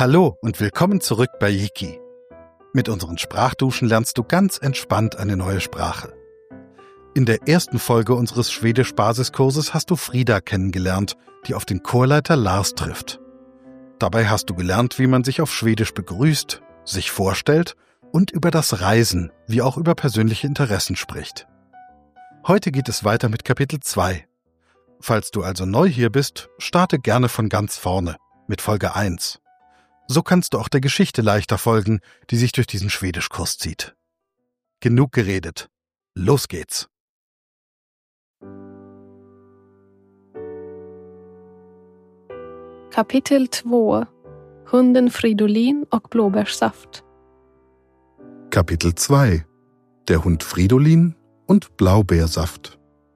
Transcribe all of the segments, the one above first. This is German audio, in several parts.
Hallo und willkommen zurück bei Yiki. Mit unseren Sprachduschen lernst du ganz entspannt eine neue Sprache. In der ersten Folge unseres Schwedisch-Basiskurses hast du Frida kennengelernt, die auf den Chorleiter Lars trifft. Dabei hast du gelernt, wie man sich auf Schwedisch begrüßt, sich vorstellt und über das Reisen, wie auch über persönliche Interessen spricht. Heute geht es weiter mit Kapitel 2. Falls du also neu hier bist, starte gerne von ganz vorne, mit Folge 1. So kannst du auch der Geschichte leichter folgen, die sich durch diesen Schwedischkurs zieht. Genug geredet. Los geht's! Kapitel 2. Hunden Fridolin och blåbärssaft. Kapitel 2. Der Hund Fridolin und Blaubeersaft.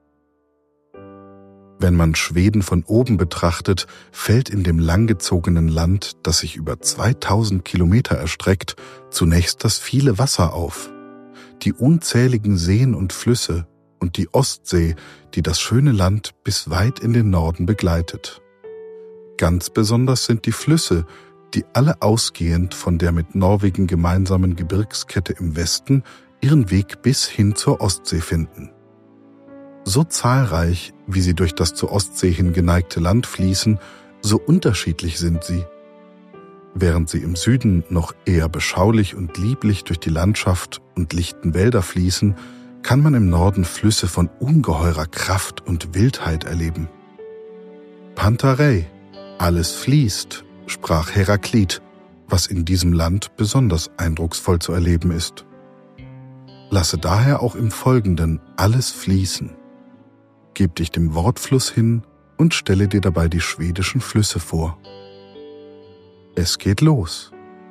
Wenn man Schweden von oben betrachtet, fällt in dem langgezogenen Land, das sich über 2000 Kilometer erstreckt, zunächst das viele Wasser auf. Die unzähligen Seen und Flüsse und die Ostsee, die das schöne Land bis weit in den Norden begleitet. Ganz besonders sind die Flüsse, die alle ausgehend von der mit Norwegen gemeinsamen Gebirgskette im Westen ihren Weg bis hin zur Ostsee finden. So zahlreich, wie sie durch das zur Ostsee hin geneigte Land fließen, so unterschiedlich sind sie. Während sie im Süden noch eher beschaulich und lieblich durch die Landschaft und lichten Wälder fließen, kann man im Norden Flüsse von ungeheurer Kraft und Wildheit erleben. Pantarei, alles fließt, sprach Heraklit, was in diesem Land besonders eindrucksvoll zu erleben ist. Lasse daher auch im Folgenden alles fließen. Gib dich dem Wortfluss hin und stelle dir dabei die schwedischen Flüsse vor. Es geht los.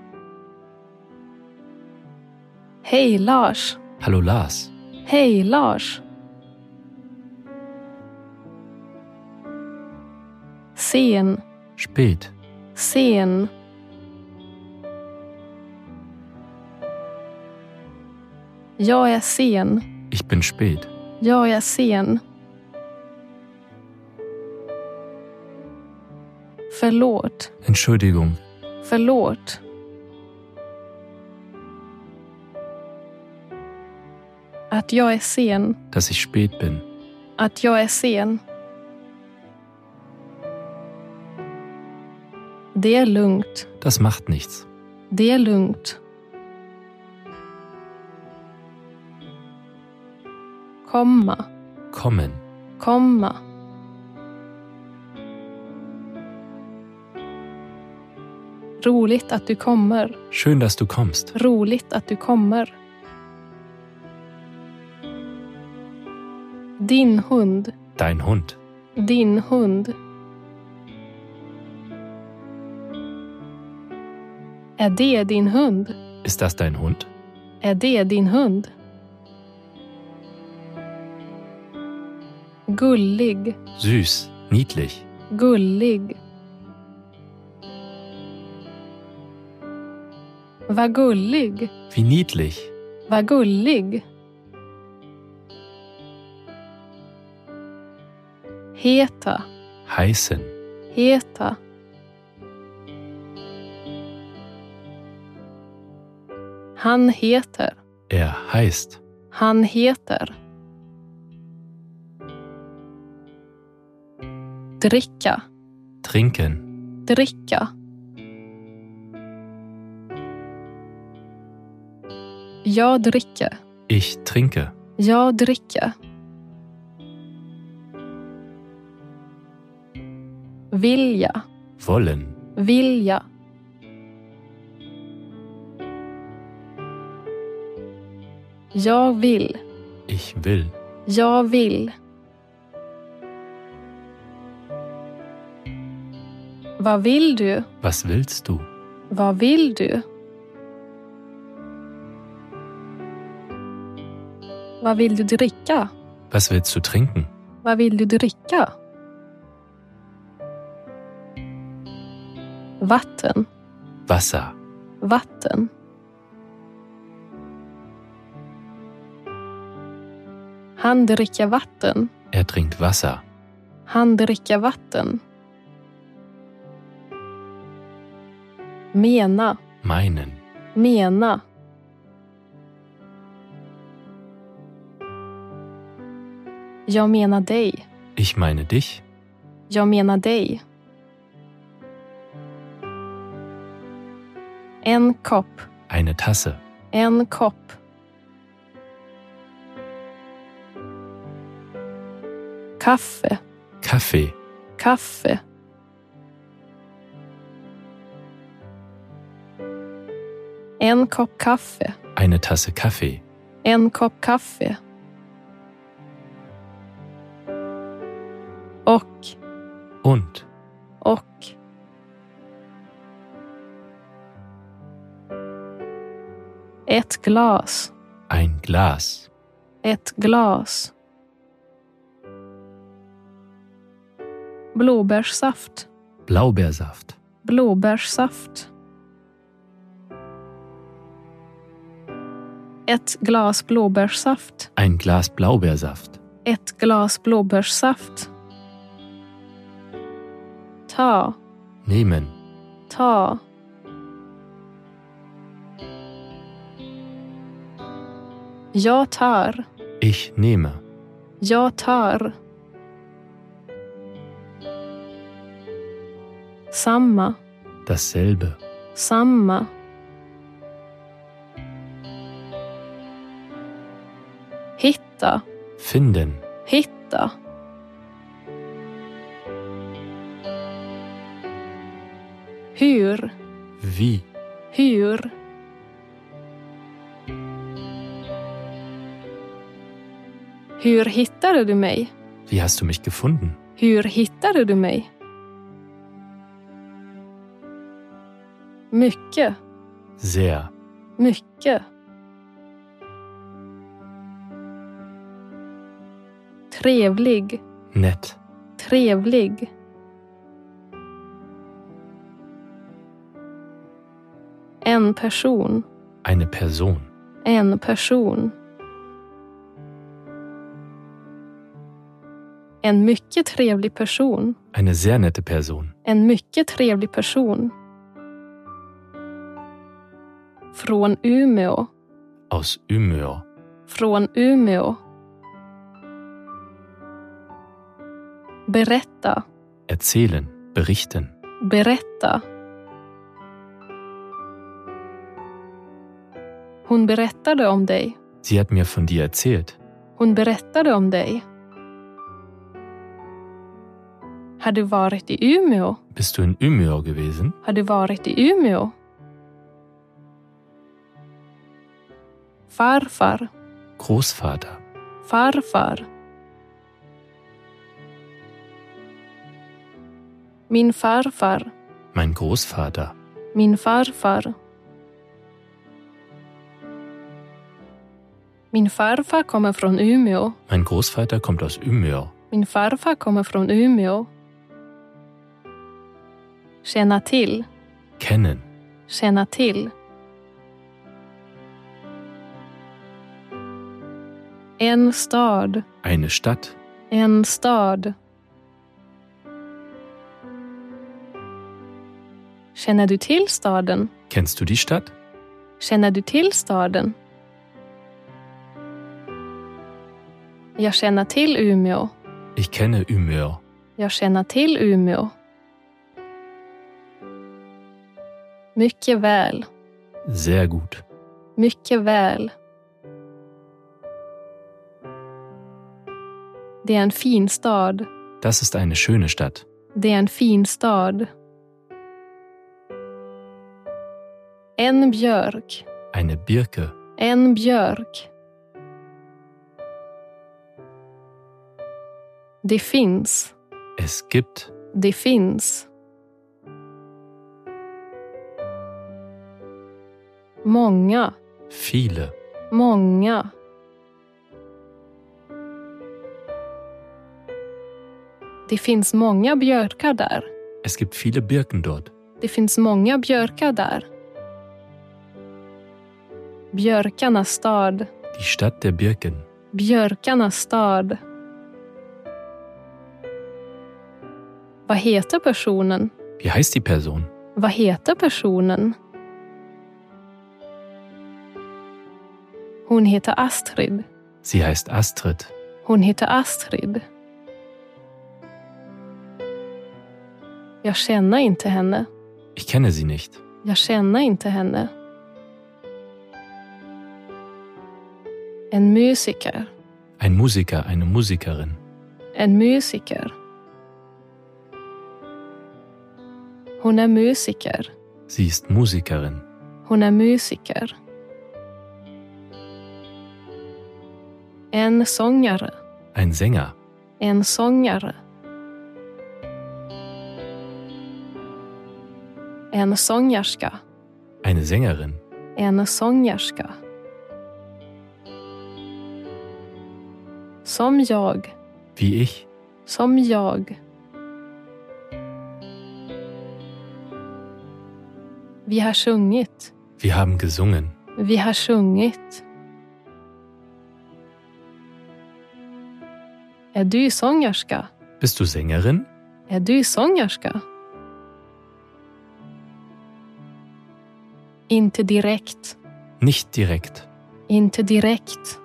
Hej Lars. Hallo Lars. Hej Lars. Sen. Spät. Sen. Jag är sen. Ich bin spät. Jag är sen. Förlåt. Entschuldigung. Förlåt. Att jag är sen. Dass ich spät bin. Att jag är sen. Det är lugnt. Das macht nichts. Det är lugnt. Komma. Kommen. Komma. Roligt att du kommer. Schön, dass du kommst. Roligt att du kommer. Din hund. Dein Hund. Din hund. Är det din hund? Ist das dein Hund? Är det din hund? Gullig. Süß. Niedlich. Gullig. Vad gullig. Wie niedlich. Vad gullig. Heta. Heißen. Heta. Han heter. Er heißt. Han heter. Dricka. Trinken. Dricka. Jag dricker. Ich trinke. Jag dricker. Vilja. Wollen. Vilja. Jag vill. Ich will. Jag vill. Vad vill du? Was willst du? Vad vill du? Vad vill du dricka? Was willst du trinken? Vad vill du dricka? Vatten. Wasser. Vatten. Han dricker vatten. Er trinkt Wasser. Han dricker vatten. Mena. Meinen. Mena. Jag menar dig. Ich meine dich. Jag menar dig. En kopp. Eine Tasse. En kopp. Kaffe. Kaffee. Kaffe. En kopp kaffe. Eine Tasse Kaffee. En kopp kaffe. Och. Und. Och. Ett glas. Ein Glas. Ett glas. Blåbärssaft. Blaubeersaft. Blåbärssaft. Ett glas blåbärssaft. Ein Glas Blaubeersaft. Ett glas blåbärssaft. Ta. Nehmen. Ta. Jag tar. Ich nehme. Jag tar. Samma. Dasselbe. Samma. Hitta. Finden. Hitta. Hur. Wie. Hur. Hur hittade du mig? Wie hast du mich gefunden? Hur hittade du mig? Mycket. Sehr. Mycket. Trevlig. Nett. Trevlig. En person. Eine Person. En person. En mycket trevlig person. Eine sehr nette Person. En mycket trevlig person. Från Umeå. Aus Umeå. Från Umeå. Berätta. Erzählen. Berichten. Berätta. Hon berättade om dig. Sie hat mir von dir erzählt. Hon berättade om dig. Har du varit i Umeå? Bist du in Umeå gewesen? Har du varit i Umeå? Farfar. Großvater. Farfar. Min farfar. Mein Großvater. Min farfar. Min farfar kommer från Umeå. Mein Großvater kommt aus Umeå. Min farfar kommer från Umeå. Känna till. Kennen. Känna till. En stad. Eine Stadt. En stad. Känner du till staden? Kennst du die Stadt? Känner du till staden? Jag känner till Umeå. Ich kenne Umeå. Jag känner till Umeå. Mycket väl. Sehr gut. Mycket väl. Det är en fin stad. Das ist eine schöne Stadt. Det är en fin stad. En björk. Eine Birke. En björk. Det finns. Es gibt. Det finns. Många. Viele. Många. Det finns många björkar där. Es gibt viele Birken dort. Det finns många björkar där. Björkarnas stad. Die Stadt der Birken. Björkarnas stad. Vad heter personen? Wie heißt die Person? Vad heter personen? Hon heter Astrid. Sie heißt Astrid. Hon heter Astrid. Jag känner inte henne. Ich kenne sie nicht. Jag känner inte henne. En musiker. Ein Musiker, eine Musikerin. En musiker. Hon är musiker. Sie ist Musikerin. Hon är musiker. En sångare. Ein Sänger. En sångare. En sångerska. Eine Sängerin. En sångerska. Som jag. Wie ich. Som jag. Vi har sjungit. Wir haben gesungen. Vi har sjungit. Är du sångerska? Bist du Sängerin? Är du sångerska? Inte direkt. Nicht direkt. Inte direkt.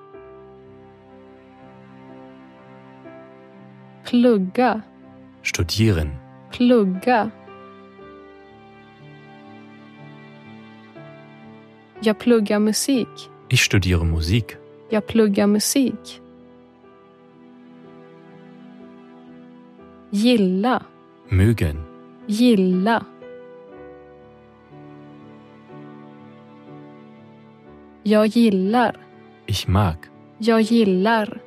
Plugga. Studieren. Plugga. Jag pluggar musik. Ich studiere Musik. Jag pluggar musik. Gilla. Mögen. Gilla. Jag gillar. Ich mag. Jag gillar.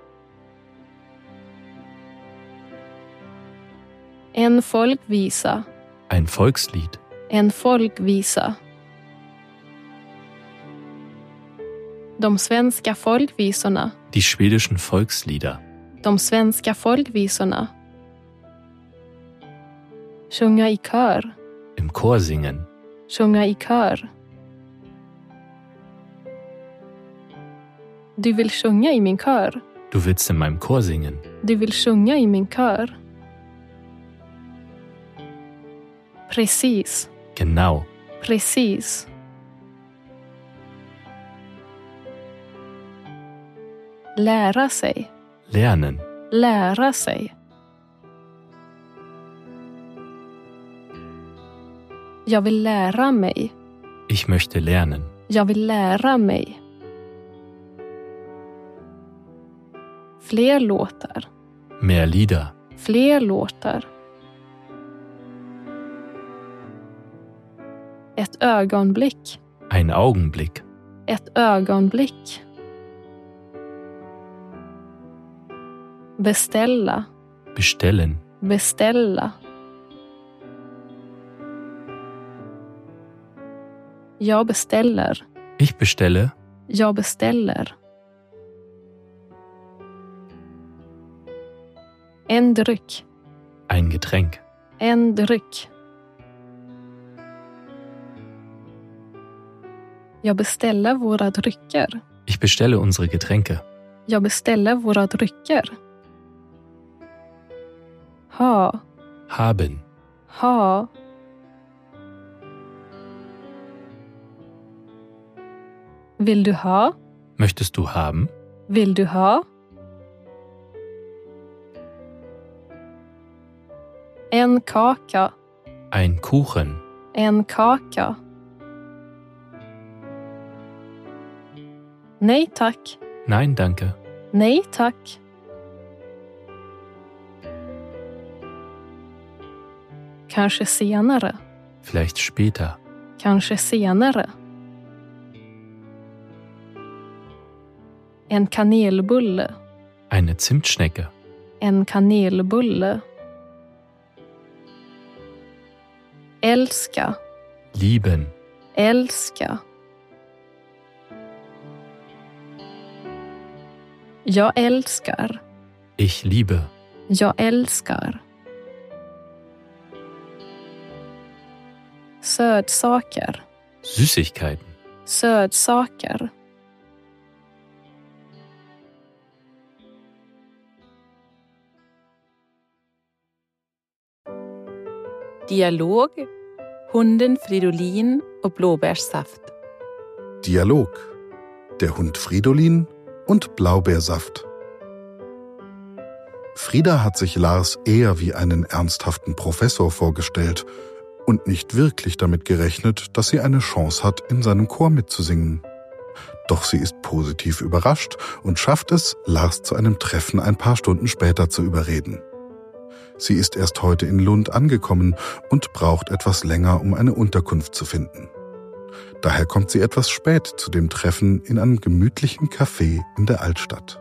En folkvisa. Ein Volkslied. En folkvisa. De svenska folkvisorna. Die schwedischen Volkslieder. De svenska folkvisorna. Sjunga i kör. Im Chor singen. Sjunga i kör. Du vill sjunga i min kör. Du willst in meinem Chor singen. Du vill sjunga i min kör. Precis. Genau. Precis. Lära sig. Lernen. Lära sig. Jag vill lära mig. Ich möchte lernen. Jag vill lära mig. Fler låtar. Mehr Lieder. Fler låtar. Ett ögonblick. Ein Augenblick. Ett ögonblick. Beställa. Bestellen. Beställa. Jag beställer. Ich bestelle. Jag beställer. En dryck. Ein Getränk. En dryck. Jag beställer våra drycker. Ich bestelle unsere Getränke. Jag beställer våra drycker. Ha. Haben. Ha. Vill du ha? Möchtest du haben? Vill du ha? En kaka. Ein Kuchen. En kaka. Nej tack. Nein, danke. Nej tack. Kanske senare. Vielleicht später. Kanske senare. En kanelbulle. Eine Zimtschnecke. En kanelbulle. Älska. Lieben. Älska. Jag älskar. Ich liebe. Jag älskar. Sötsaker. Süßigkeiten. Sötsaker. Dialog Hunden Fridolin och blåbärssaft. Dialog. Der Hund Fridolin und Blaubeersaft. Frida hat sich Lars eher wie einen ernsthaften Professor vorgestellt und nicht wirklich damit gerechnet, dass sie eine Chance hat, in seinem Chor mitzusingen. Doch sie ist positiv überrascht und schafft es, Lars zu einem Treffen ein paar Stunden später zu überreden. Sie ist erst heute in Lund angekommen und braucht etwas länger, um eine Unterkunft zu finden. Daher kommt sie etwas spät zu dem Treffen in einem gemütlichen Café in der Altstadt.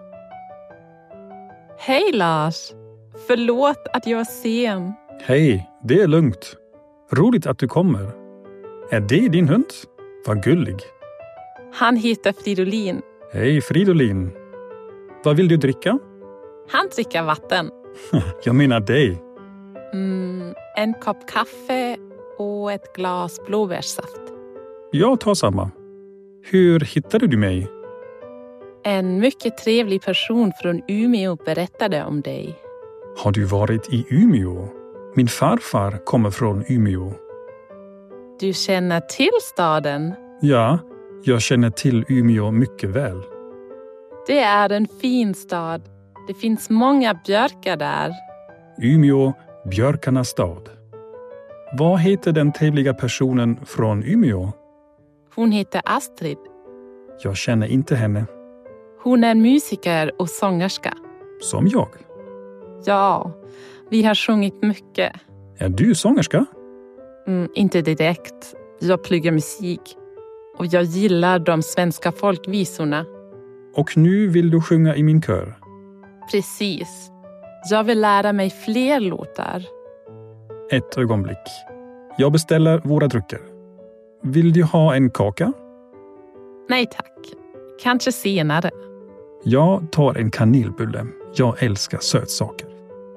Hej Lars! Förlåt att jag är sen. Hej, det är lugnt. Roligt att du kommer. Är det din hund? Vad gullig. Han heter Fridolin. Hej Fridolin. Vad vill du dricka? Han dricker vatten. Jag menar dig. En kopp kaffe och ett glas blåbärssaft. Jag tar samma. Hur hittade du mig? En mycket trevlig person från Umeå berättade om dig. Har du varit i Umeå? Min farfar kommer från Umeå. Du känner till staden? Ja, jag känner till Umeå mycket väl. Det är en fin stad. Det finns många björkar där. Umeå, björkarnas stad. Vad heter den trevliga personen från Umeå? Hon heter Astrid. Jag känner inte henne. Hon är musiker och sångerska. Som jag. Ja, vi har sjungit mycket. Är du sångerska? Inte direkt. Jag pluggar musik. Och jag gillar de svenska folkvisorna. Och nu vill du sjunga i min kör? Precis. Jag vill lära mig fler låtar. Ett ögonblick. Jag beställer våra drycker. Vill du ha en kaka? Nej tack. Kanske senare. Jag tar en kanelbulle. Jag älskar sötsaker.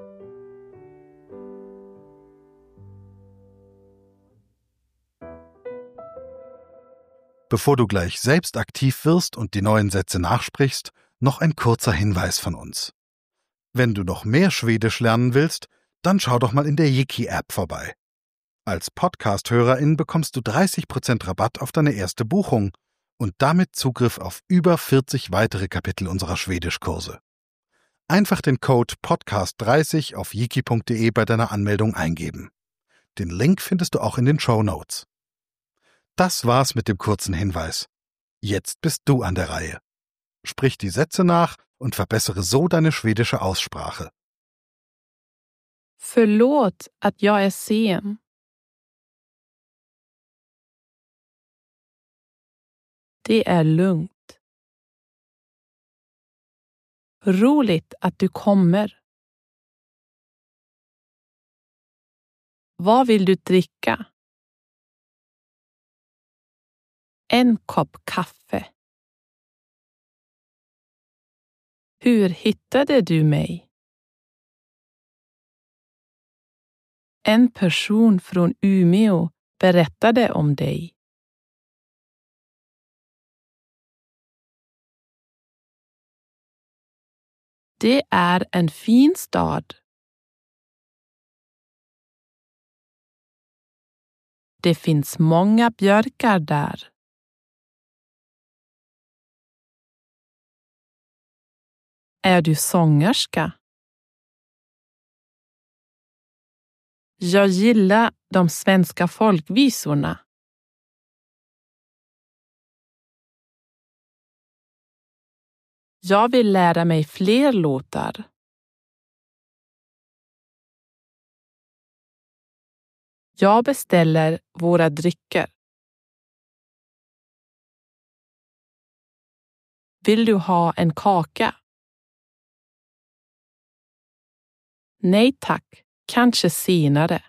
Bevor du gleich selbst aktiv wirst und die neuen Sätze nachsprichst, noch ein kurzer Hinweis von uns. Wenn du noch mehr Schwedisch lernen willst, dann schau doch mal in der Jiki-App vorbei. Als Podcast-Hörerin bekommst du 30% Rabatt auf deine erste Buchung und damit Zugriff auf über 40 weitere Kapitel unserer Schwedischkurse. Einfach den Code PODCAST30 auf jiki.de bei deiner Anmeldung eingeben. Den Link findest du auch in den Shownotes. Das war's mit dem kurzen Hinweis. Jetzt bist du an der Reihe. Sprich die Sätze nach und verbessere so deine schwedische Aussprache. Förlåt att jag är sen. Det är lugnt. Roligt att du kommer. Vad vill du dricka? En kopp kaffe. Hur hittade du mig? En person från Umeå berättade om dig. Det är en fin stad. Det finns många björkar där. Är du sångerska? Jag gillar de svenska folkvisorna. Jag vill lära mig fler låtar. Jag beställer våra drycker. Vill du ha en kaka? Nej tack, kanske senare.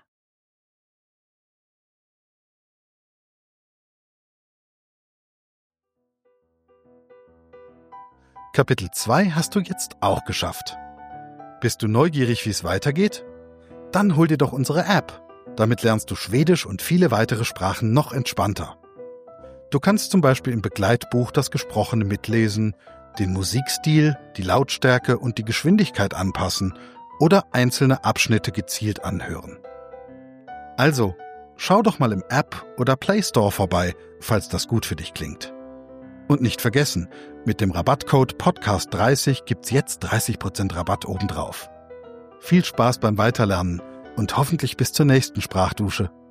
Kapitel 2 hast du jetzt auch geschafft. Bist du neugierig, wie es weitergeht? Dann hol dir doch unsere App. Damit lernst du Schwedisch und viele weitere Sprachen noch entspannter. Du kannst zum Beispiel im Begleitbuch das Gesprochene mitlesen, den Musikstil, die Lautstärke und die Geschwindigkeit anpassen oder einzelne Abschnitte gezielt anhören. Also, schau doch mal im App oder Play Store vorbei, falls das gut für dich klingt. Und nicht vergessen, mit dem Rabattcode Podcast30 gibt's jetzt 30% Rabatt obendrauf. Viel Spaß beim Weiterlernen und hoffentlich bis zur nächsten Sprachdusche.